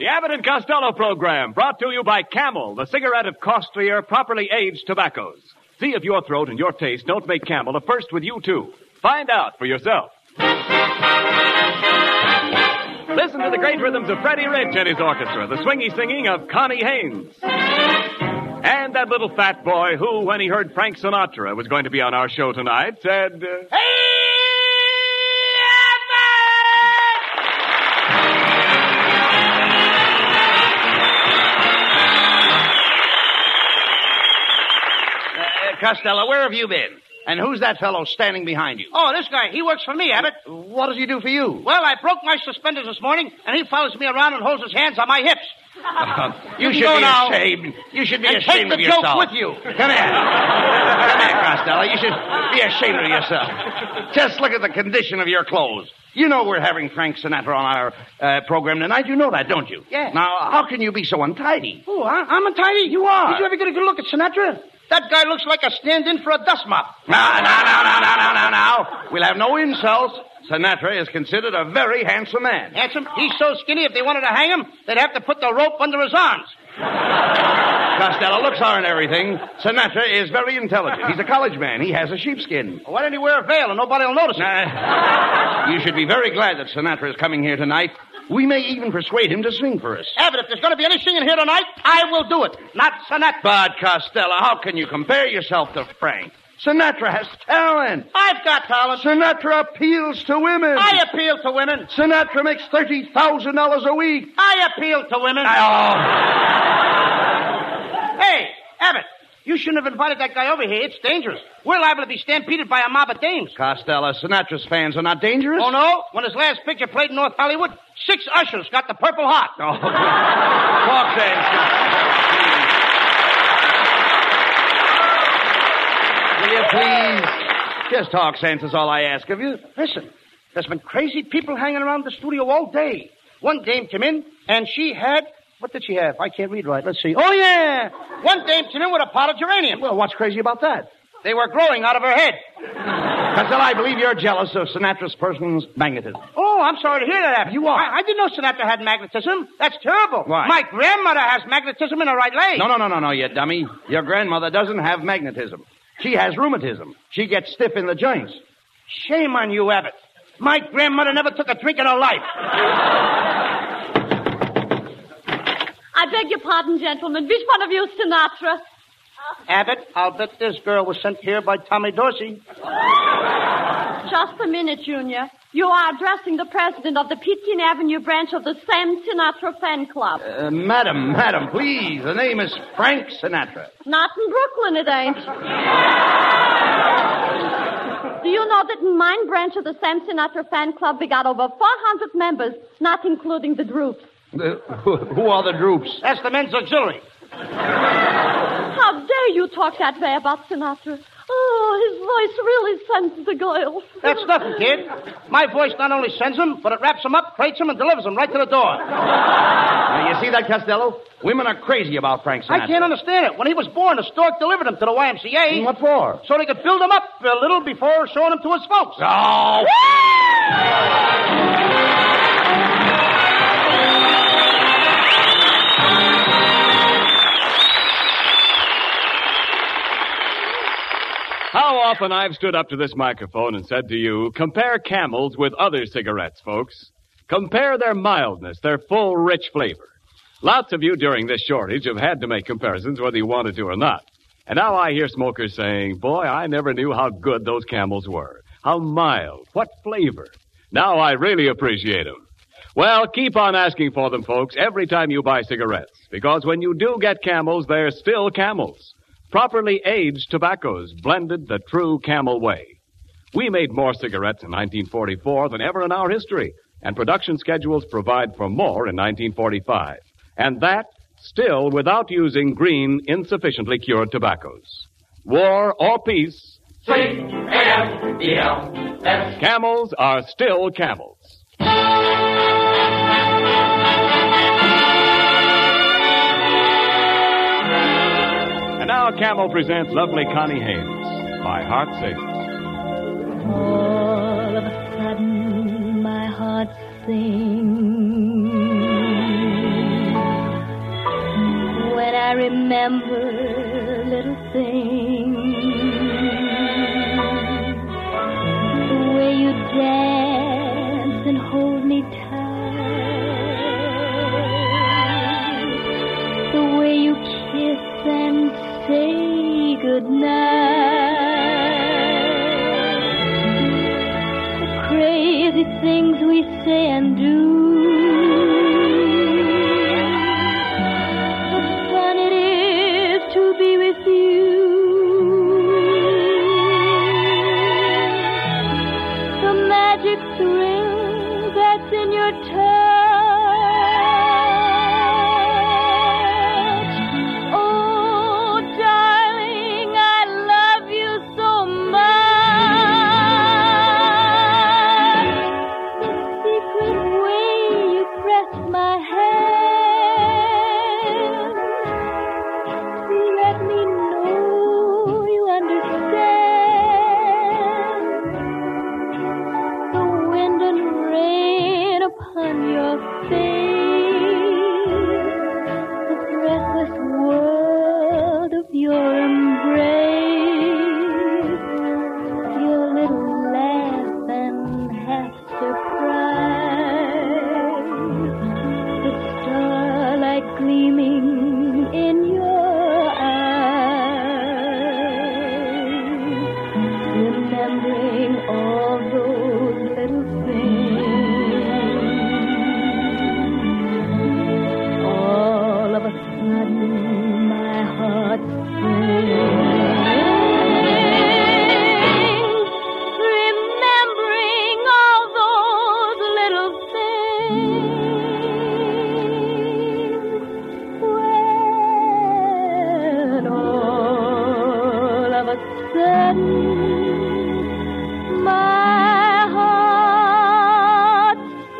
The Abbott and Costello program, brought to you by Camel, the cigarette of costlier, properly aged tobaccos. See if your throat and your taste don't make Camel a first with you, too. Find out for yourself. Listen to the great rhythms of Freddie Rich and his orchestra, the swingy singing of Connie Haynes. And that little fat boy who, when he heard Frank Sinatra was going to be on our show tonight, said, Hey! Costello, where have you been? And who's that fellow standing behind you? Oh, this guy. He works for me, Abbott. What does he do for you? Well, I broke my suspenders this morning, and he follows me around and holds his hands on my hips. You should be ashamed. You should be ashamed of yourself. Take the joke with you. Come here. Come here, Costello. You should be ashamed of yourself. Just look at the condition of your clothes. You know we're having Frank Sinatra on our program tonight. You know that, don't you? Yeah. Now, how can you be so untidy? Oh, I'm untidy? You are. Did you ever get a good look at Sinatra? That guy looks like a stand-in for a dust mop. Now. We'll have no insults. Sinatra is considered a very handsome man. Handsome? He's so skinny, if they wanted to hang him, they'd have to put the rope under his arms. Costello, looks aren't everything. Sinatra is very intelligent. He's a college man. He has a sheepskin. Why don't he wear a veil and nobody will notice it? You should be very glad that Sinatra is coming here tonight. We may even persuade him to sing for us. Abbott, if there's going to be any singing here tonight, I will do it. Not Sinatra. But, Costello, how can you compare yourself to Frank? Sinatra has talent. I've got talent. Sinatra appeals to women. I appeal to women. Sinatra makes $30,000 a week. I appeal to women. Hey, Abbott, you shouldn't have invited that guy over here. It's dangerous. We're liable to be stampeded by a mob of dames. Costello, Sinatra's fans are not dangerous? Oh, no? When his last picture played in North Hollywood, 6 ushers got the Purple Heart. Oh, talk sense. Will you please? Just talk sense is all I ask of you. Listen, there's been crazy people hanging around the studio all day. One dame came in, and she had... What did she have? I can't read right. Let's see. Oh, yeah. One dame came in with a pot of geranium. Well, what's crazy about that? They were growing out of her head. Costello, I believe you're jealous of Sinatra's person's magnetism. Oh, I'm sorry to hear that, Abbott. You are. I didn't know Sinatra had magnetism. That's terrible. Why? My grandmother has magnetism in her right leg. No, you dummy. Your grandmother doesn't have magnetism. She has rheumatism. She gets stiff in the joints. Shame on you, Abbott. My grandmother never took a drink in her life. I beg your pardon, gentlemen. Which one of you is Sinatra? Abbott, I'll bet this girl was sent here by Tommy Dorsey. Just a minute, Junior. You are addressing the president of the Pitkin Avenue branch of the Sam Sinatra fan club. Madam, please. The name is Frank Sinatra. Not in Brooklyn, it ain't. Do you know that in mine branch of the Sam Sinatra fan club, we got over 400 members, not including the droops. Who are the droops? That's the men's auxiliary. How dare you talk that way about Sinatra? Oh, his voice really sends the girls. That's nothing, kid. My voice not only sends them, but it wraps them up, crates them, and delivers them right to the door. Now, you see that, Costello? Women are crazy about Frank Sinatra. I can't understand it. When he was born, the stork delivered him to the YMCA. What for? So they could build him up a little before showing him to his folks. Oh! How often I've stood up to this microphone and said to you, compare Camels with other cigarettes, folks. Compare their mildness, their full, rich flavor. Lots of you during this shortage have had to make comparisons whether you wanted to or not. And now I hear smokers saying, boy, I never knew how good those Camels were. How mild. What flavor. Now I really appreciate them. Well, keep on asking for them, folks, every time you buy cigarettes. Because when you do get Camels, they're still Camels. Properly aged tobaccos, blended the true Camel way. We made more cigarettes in 1944 than ever in our history, and production schedules provide for more in 1945. And that, still without using green, insufficiently cured tobaccos. War or peace, C-A-M-E-L-S. Camels are still Camels. And now Camel presents lovely Connie Haynes, My Heart Sings. All of a sudden, my heart sings. remember little things. The way you dance and hold me tight. The way you kiss and say goodnight. The crazy things we say and do. Thrill that's in your touch. Oh, darling, I love you so much. The secret way you press my hand to let me know you understand. Upon your face, the breathless world of your embrace, your little laugh and half surprise, the starlight gleaming in your eyes, remembering all those little things. My heart sings, remembering all those little things. When all of a sudden my heart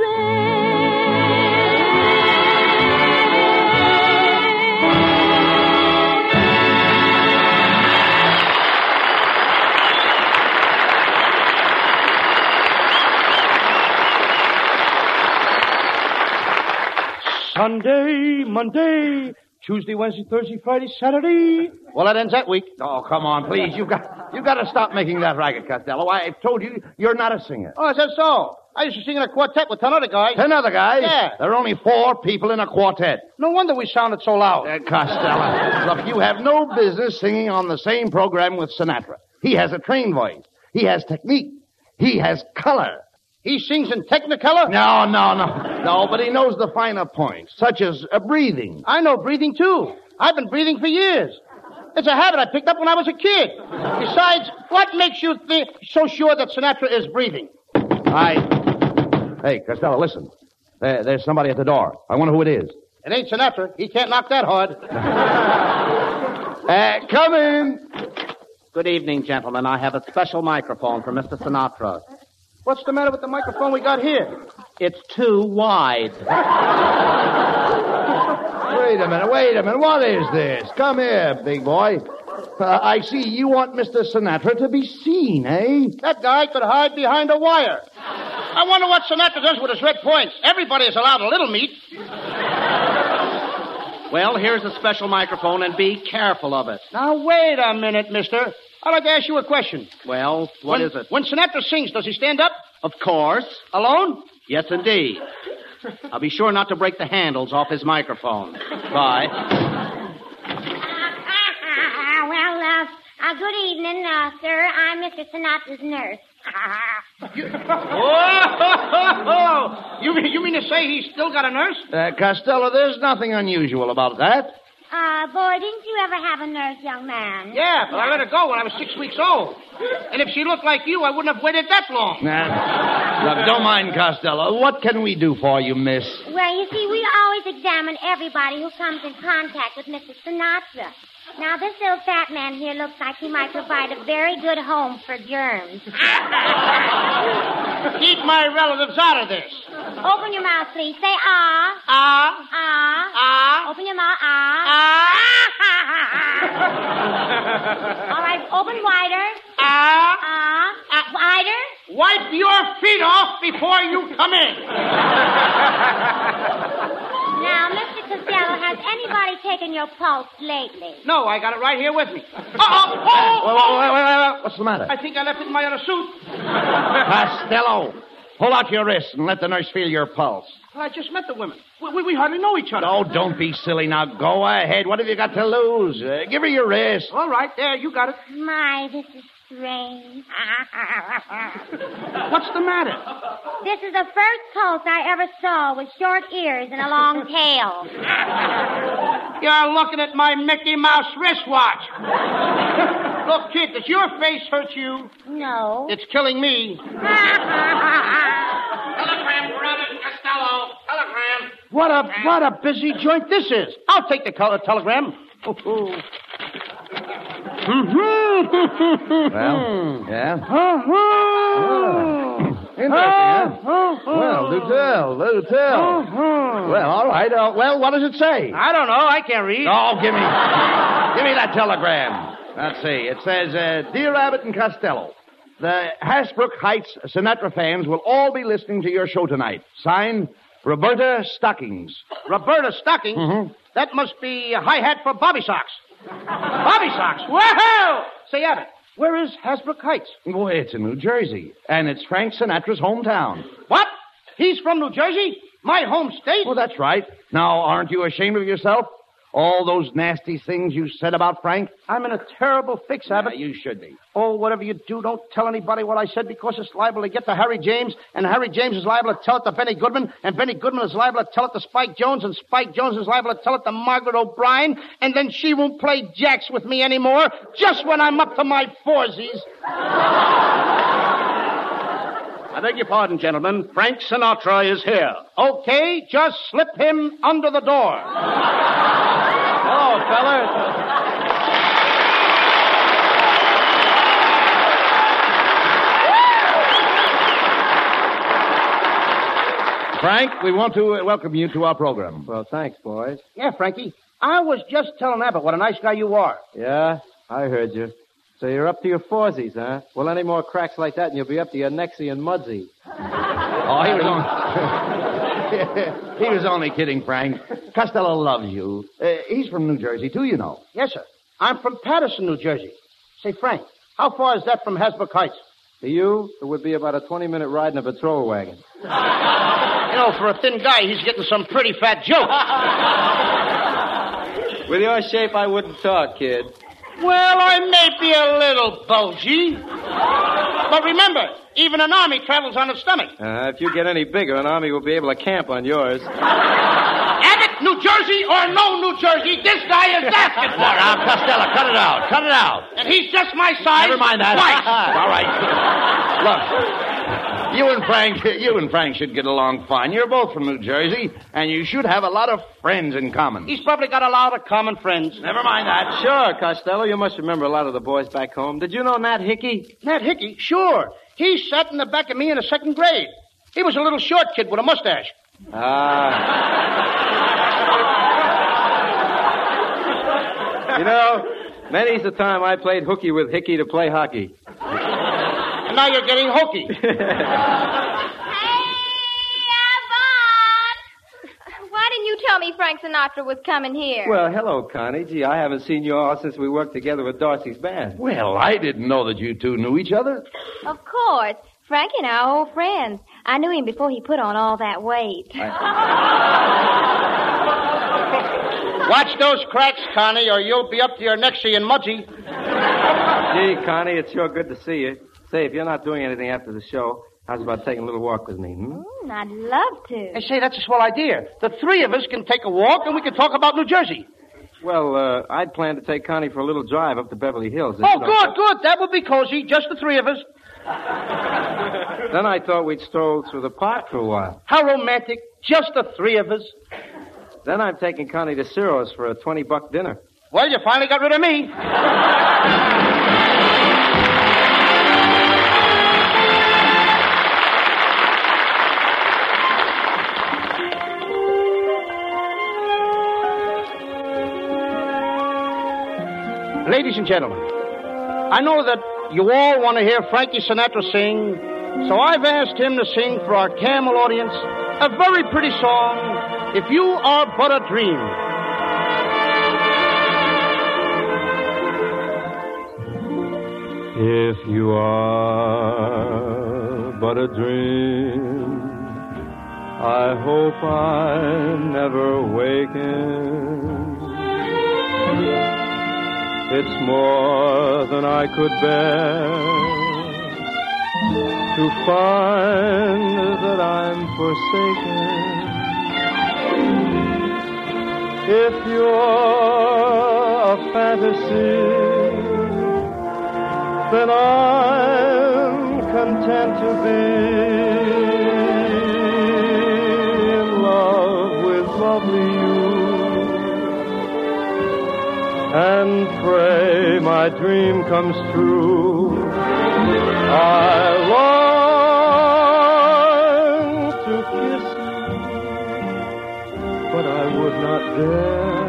Sunday, Monday, Tuesday, Wednesday, Thursday, Friday, Saturday. Well, that ends that week. Oh, come on, please. You've got to stop making that racket, Costello. I've told you, you're not a singer. Oh, is that so? I used to sing in a quartet with 10 other guys. 10 other guys? Yeah. There are only 4 people in a quartet. No wonder we sounded so loud. Costello, look, you have no business singing on the same program with Sinatra. He has a trained voice. He has technique. He has color. He sings in Technicolor? No, but he knows the finer points, such as breathing. I know breathing, too. I've been breathing for years. It's a habit I picked up when I was a kid. Besides, what makes you so sure that Sinatra is breathing? Hey, Costello, listen. There's somebody at the door. I wonder who it is. It ain't Sinatra. He can't knock that hard. Come in. Good evening, gentlemen. I have a special microphone for Mr. Sinatra. What's the matter with the microphone we got here? It's too wide. Wait a minute. What is this? Come here, big boy. I see you want Mr. Sinatra to be seen, eh? That guy could hide behind a wire. I wonder what Sinatra does with his red points. Everybody is allowed a little meat. Well, here's a special microphone, and be careful of it. Now, wait a minute, mister. I'd like to ask you a question. Well, what is it? When Sinatra sings, does he stand up? Of course. Alone? Yes, indeed. I'll be sure not to break the handles off his microphone. Bye. Good evening, sir. I'm Mr. Sinatra's nurse. You mean to say he's still got a nurse? Costello, there's nothing unusual about that. Boy, didn't you ever have a nurse, young man? Yeah, but I let her go when I was 6 weeks old. And if she looked like you, I wouldn't have waited that long. Look, don't mind Costello. What can we do for you, miss? Well, you see, we always examine everybody who comes in contact with Mr. Sinatra. Now, this little fat man here looks like he might provide a very good home for germs. Keep my relatives out of this. Open your mouth, please. Say ah. Ah. Ah. Ah. Open your mouth. Ah. Ah. All right, open wider. Ah. Ah. Wider. Wipe your feet off before you come in. Now, Mr. Costello, has anybody taken your pulse lately? No, I got it right here with me. Wait, what's the matter? I think I left it in my other suit. Costello, pull out your wrist and let the nurse feel your pulse. Well, I just met the women. We hardly know each other. Oh, don't be silly now. Go ahead. What have you got to lose? Give her your wrist. All right, there, you got it. My, this is strange. What's the matter? This is the first pulse I ever saw with short ears and a long tail. You're looking at my Mickey Mouse wristwatch. Look, kid, does your face hurt you? No. It's killing me. Telegram for Abbott Costello. Telegram. What a busy joint this is. I'll take the telegram. Well, yeah. Interesting, huh? Well, do tell. Well, all right. Well, what does it say? I don't know. I can't read. Oh, give me that telegram. Let's see. It says, Dear Abbott and Costello, the Hasbrook Heights Sinatra fans will all be listening to your show tonight. Signed, Roberta Stockings. Roberta Stockings? Mm-hmm. That must be a hi-hat for Bobby Socks. Bobby Socks? Whoa! Say, Abbott, where is Hasbrook Heights? Oh, it's in New Jersey, and it's Frank Sinatra's hometown. What? He's from New Jersey? My home state? Oh, that's right. Now, aren't you ashamed of yourself? All those nasty things you said about Frank? I'm in a terrible fix, Abbott. You should be. Oh, whatever you do, don't tell anybody what I said because it's liable to get to Harry James, and Harry James is liable to tell it to Benny Goodman, and Benny Goodman is liable to tell it to Spike Jones, and Spike Jones is liable to tell it to Margaret O'Brien, and then she won't play jacks with me anymore just when I'm up to my foursies. I beg your pardon, gentlemen. Frank Sinatra is here. Okay, just slip him under the door. Hello, fellas. Frank, we want to welcome you to our program. Well, thanks, boys. Yeah, Frankie, I was just telling Abbott what a nice guy you are. Yeah, I heard you. So you're up to your foursies, huh? Well, any more cracks like that and you'll be up to your nexie and mudsy. Oh, he was only kidding, Frank. Costello loves you. He's from New Jersey, too, you know. Yes, sir. I'm from Patterson, New Jersey. Say, Frank, how far is that from Hasbrook Heights? To you, it would be about a 20-minute ride in a patrol wagon. You know, for a thin guy, he's getting some pretty fat jokes. With your shape, I wouldn't talk, kid. Well, I may be a little bulgy. But remember, even an army travels on its stomach. If you get any bigger, an army will be able to camp on yours. Abbott, New Jersey or no New Jersey, this guy is asking for it. Now, Costello, cut it out. Cut it out. And he's just my size. Never mind that. Twice. All right. Look, you and Frank should get along fine. You're both from New Jersey, and you should have a lot of friends in common. He's probably got a lot of common friends. Never mind that. Sure, Costello. You must remember a lot of the boys back home. Did you know Nat Hickey? Nat Hickey? Sure. He sat in the back of me in the second grade. He was a little short kid with a mustache. You know, many's the time I played hooky with Hickey to play hockey. And now you're getting hokey. Hey, Abbott! Why didn't you tell me Frank Sinatra was coming here? Well, hello, Connie. Gee, I haven't seen you all since we worked together with Dorsey's band. Well, I didn't know that you two knew each other. Of course. Frank and I are old friends. I knew him before he put on all that weight. Watch those cracks, Connie, or you'll be up to your nexie and mudgy. Gee, Connie, it's sure good to see you. Say, if you're not doing anything after the show, how's about taking a little walk with me, I'd love to. Hey, say, that's a swell idea. The three of us can take a walk, and we can talk about New Jersey. Well, I'd plan to take Connie for a little drive up to Beverly Hills. Oh, good. That would be cozy, just the three of us. Then I thought we'd stroll through the park for a while. How romantic. Just the three of us. Then I'm taking Connie to Ciro's for a $20 dinner. Well, you finally got rid of me. Ladies and gentlemen, I know that you all want to hear Frankie Sinatra sing, so I've asked him to sing for our Camel audience a very pretty song if you are but a dream. If you are but a dream, I hope I never waken. It's more than I could bear to find that I'm forsaken. If you're a fantasy, then I'm content to be in love with lovely you, and pray my dream comes true. I long to kiss you, but I would not dare.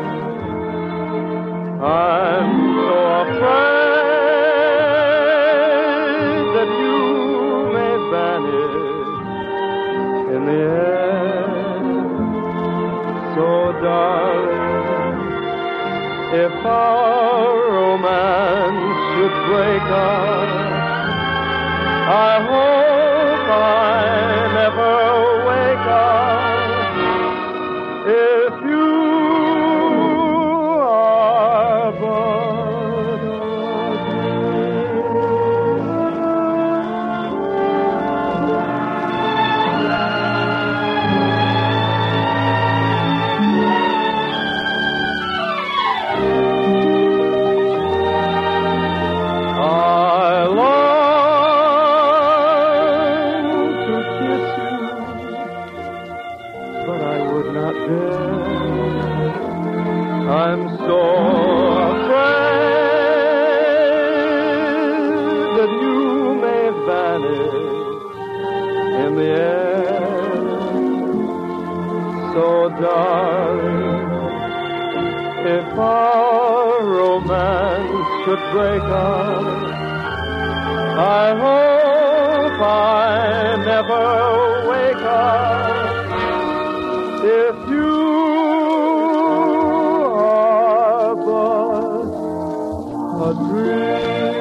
I'm so afraid that you may vanish in the air. So, darling, if our romance should break up, I hope I never wake up. If you are but a I'm so afraid that you may vanish in the air. So, darling, if our romance should break up, I hope I never wake up. If you a dream.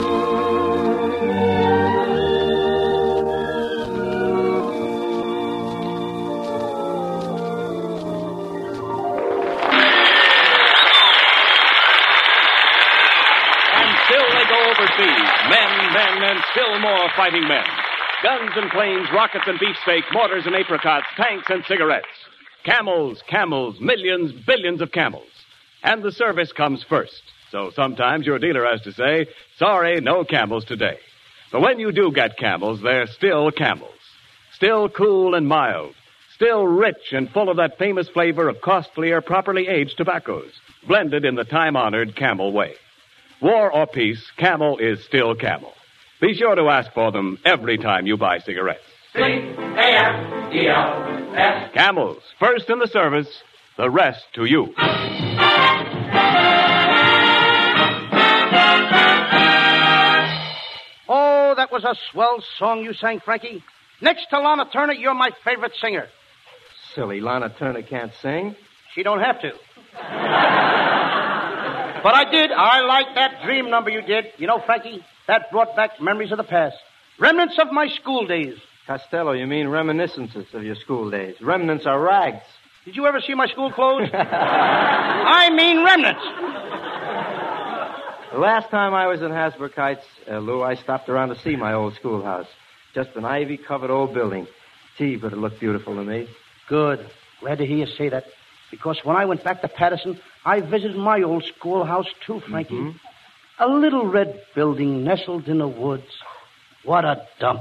And still they go overseas. Men, and still more fighting men. Guns and planes, rockets and beefsteak, mortars and apricots, tanks and cigarettes. Camels, millions, billions of camels. And the service comes first. So sometimes your dealer has to say, sorry, no camels today. But when you do get camels, they're still camels. Still cool and mild. Still rich and full of that famous flavor of costlier, properly aged tobaccos, blended in the time-honored Camel way. War or peace, Camel is still Camel. Be sure to ask for them every time you buy cigarettes. C-A-M-E-L-S. Camels, first in the service, the rest to you. Oh, that was a swell song you sang, Frankie. Next to Lana Turner, you're my favorite singer. Silly, Lana Turner can't sing. She don't have to. But I did. I like that dream number you did. You know, Frankie, that brought back memories of the past. Remnants of my school days. Costello, you mean reminiscences of your school days. Remnants are rags. Did you ever see my school clothes? I mean remnants. The last time I was in Hasbrook Heights, Lou, I stopped around to see my old schoolhouse. Just an ivy-covered old building. Gee, but it looked beautiful to me. Good. Glad to hear you say that. Because when I went back to Patterson, I visited my old schoolhouse, too, Frankie. Mm-hmm. A little red building nestled in the woods. What a dump.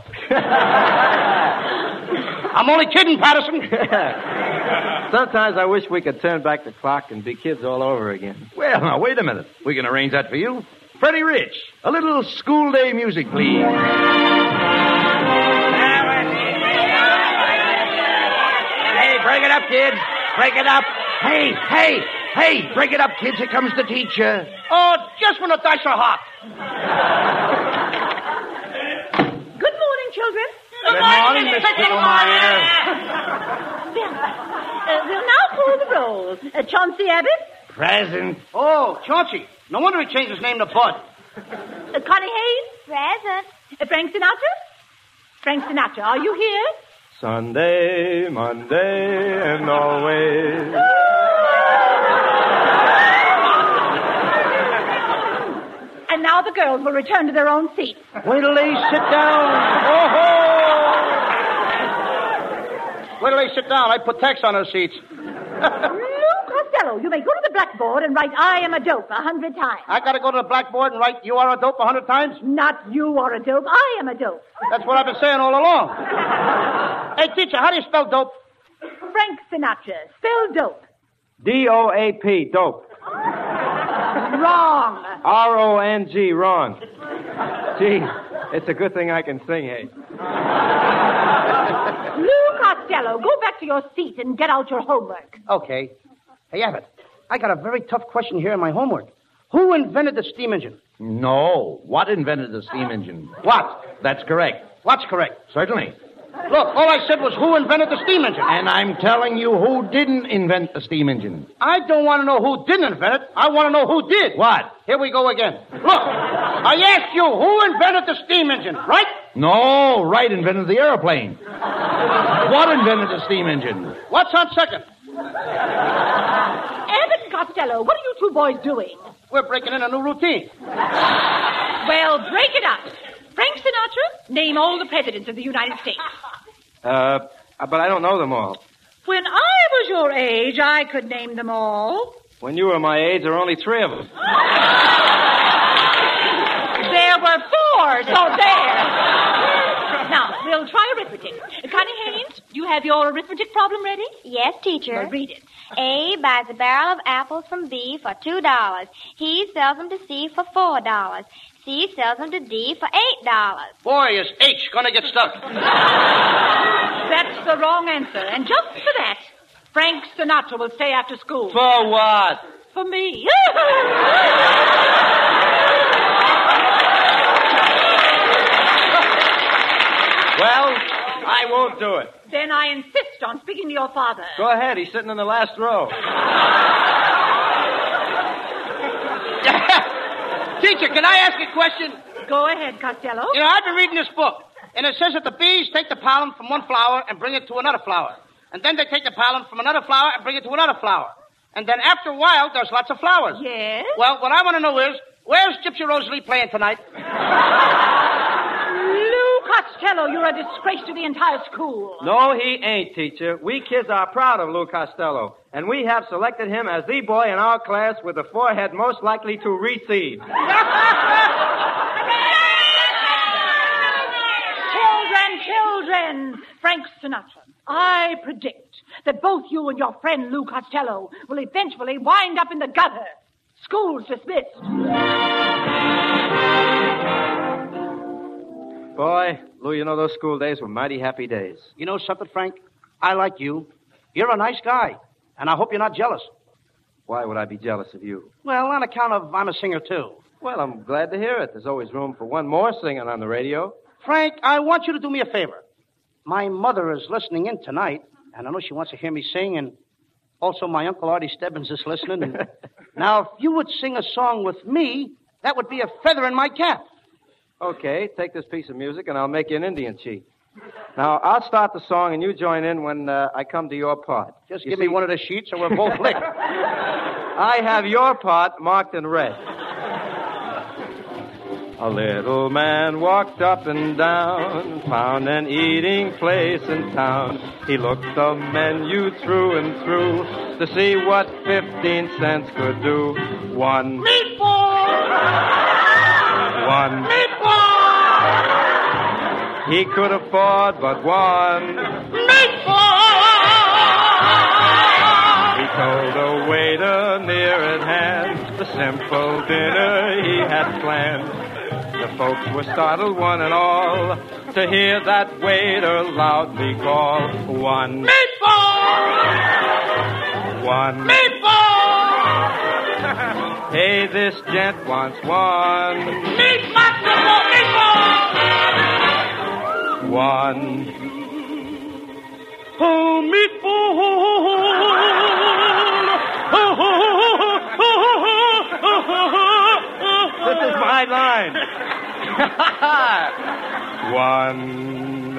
I'm only kidding, Patterson. Sometimes I wish we could turn back the clock and be kids all over again. Well, now, wait a minute. We can arrange that for you. Freddie Rich, a little school day music, please. Hey, break it up, kids. Break it up. Hey, break it up, kids. Here comes the teacher. Oh, just when the dice are hot. Good morning, children. Good morning, Miss Picklemeyer. We'll now call the roll. Chauncey Abbott? Present. Oh, Chauncey. No wonder he changed his name to Bud. Connie Hayes? Present. Frank Sinatra? Frank Sinatra, are you here? Sunday, Monday, and always. And now the girls will return to their own seats. Wait till they sit down. Wait till they sit down. I put text on their seats. Lou Costello, you may go to the blackboard and write I am a dope 100 times. I got to go to the blackboard and write you are a dope 100 times? Not you are a dope, I am a dope. That's what I've been saying all along. Hey, teacher, how do you spell dope? Frank Sinatra, spell dope. D-O-A-P, dope. Wrong. R-O-N-G, wrong. Gee, it's a good thing I can sing, hey. Lou Costello, go back to your seat and get out your homework. Okay. Hey, Abbott, I got a very tough question here in my homework. Who invented the steam engine? No. What invented the steam engine? What? That's correct. What's correct? Certainly. Look, all I said was who invented the steam engine. And I'm telling you who didn't invent the steam engine. I don't want to know who didn't invent it. I want to know who did. What? Here we go again. Look, I asked you who invented the steam engine, right? No, Wright invented the airplane. What invented the steam engine? What's on second? Abbott and Costello, what are you two boys doing? We're breaking in a new routine. Well, break it up. Frank Sinatra, name all the presidents of the United States. But I don't know them all. When I was your age, I could name them all. When you were my age, there were only 3 of them. There were 4, so there. Now, we'll try arithmetic. Connie Haynes, you have your arithmetic problem ready? Yes, teacher. Well, read it. A buys a barrel of apples from B for $2. He sells them to C for $4. C sells them to D for $8. Boy, is H going to get stuck. That's the wrong answer. And just for that, Frank Sinatra will stay after school. For what? For me. Well, I won't do it. Then I insist on speaking to your father. Go ahead. He's sitting in the last row. Teacher, can I ask a question? Go ahead, Costello. You know, I've been reading this book, and it says that the bees take the pollen from one flower and bring it to another flower. And then they take the pollen from another flower and bring it to another flower. And then after a while, there's lots of flowers. Yes? Well, what I want to know is, where's Gypsy Rose Lee playing tonight? Lou Costello, you're a disgrace to the entire school. No, he ain't, teacher. We kids are proud of Lou Costello, and we have selected him as the boy in our class with the forehead most likely to recede. Children, Frank Sinatra, I predict that both you and your friend Lou Costello will eventually wind up in the gutter. School's dismissed. Boy, Lou, you know those school days were mighty happy days. You know something, Frank? I like you. You're a nice guy, and I hope you're not jealous. Why would I be jealous of you? Well, on account of I'm a singer, too. Well, I'm glad to hear it. There's always room for one more singing on the radio. Frank, I want you to do me a favor. My mother is listening in tonight, and I know she wants to hear me sing, and also my Uncle Artie Stebbins is listening. And now, if you would sing a song with me, that would be a feather in my cap. Okay, take this piece of music, and I'll make you an Indian chief. Now, I'll start the song, and you join in when I come to your part. Just give me one of the sheets, or we're both licked. I have your part marked in red. A little man walked up and down, found an eating place in town. He looked the menu through and through to see what 15 cents could do. One meatball! One meatball! He could afford but one meatball! He told the waiter near at hand the simple dinner he had planned. The folks were startled, one and all, to hear that waiter loudly call, one meatball! One meatball! Hey, this gent wants one meatball! One. Oh, meatball! mine. One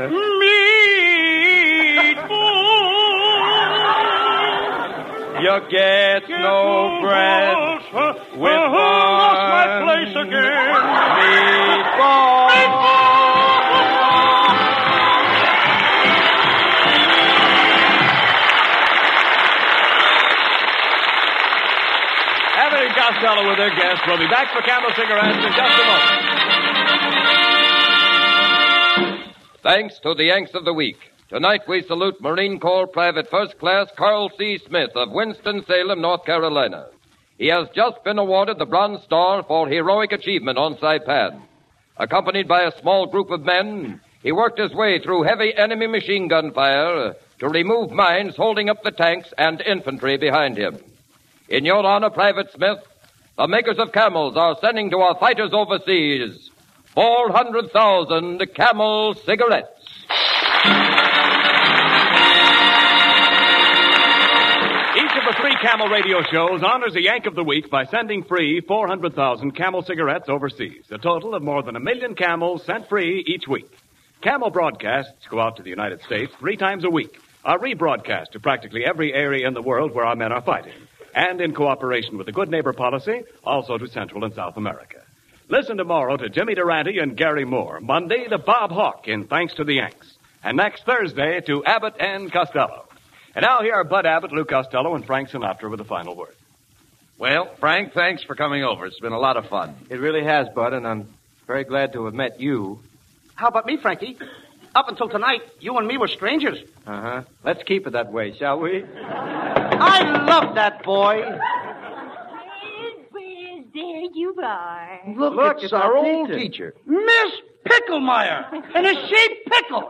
meatball. You get no bread with lost my one place again. meatball. Abbott and Costello with their guests. We'll be back for Camel Cigarettes in just a moment. Thanks to the Yanks of the Week. Tonight we salute Marine Corps Private First Class Carl C. Smith of Winston-Salem, North Carolina. He has just been awarded the Bronze Star for heroic achievement on Saipan. Accompanied by a small group of men, he worked his way through heavy enemy machine gun fire to remove mines holding up the tanks and infantry behind him. In your honor, Private Smith, the makers of Camels are sending to our fighters overseas 400,000 Camel cigarettes. Each of the 3 Camel radio shows honors a Yank of the Week by sending free 400,000 Camel cigarettes overseas, a total of more than 1 million Camels sent free each week. Camel broadcasts go out to the United States 3 times a week, are rebroadcast to practically every area in the world where our men are fighting, and in cooperation with the Good Neighbor policy, also to Central and South America. Listen tomorrow to Jimmy Durante and Gary Moore, Monday to Bob Hawk in Thanks to the Yanks, and next Thursday to Abbott and Costello. And now here are Bud Abbott, Lou Costello, and Frank Sinatra with the final word. Well, Frank, thanks for coming over. It's been a lot of fun. It really has, Bud, and I'm very glad to have met you. How about me, Frankie? Up until tonight, you and me were strangers. Uh-huh. Let's keep it that way, shall we? I love that boy. There you are. Look, it's our old teacher. Miss Picklemeyer. And a sheep pickle.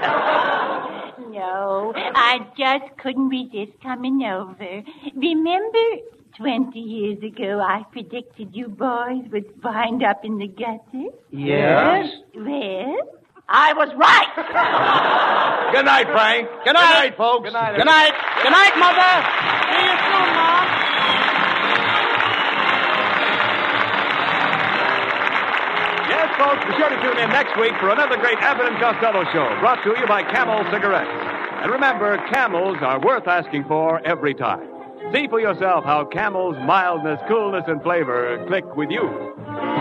No, I just couldn't resist coming over. Remember, 20 years ago, I predicted you boys would wind up in the gutter? Yes? Well, I was right. Good night, Frank. Good night. Good night, folks. Good night. Good night. Good night, Mother. See you soon, Mom. Yes, folks, be sure to tune in next week for another great Abbott and Costello show, brought to you by Camel Cigarettes. And remember, Camels are worth asking for every time. See for yourself how Camel's mildness, coolness, and flavor click with you.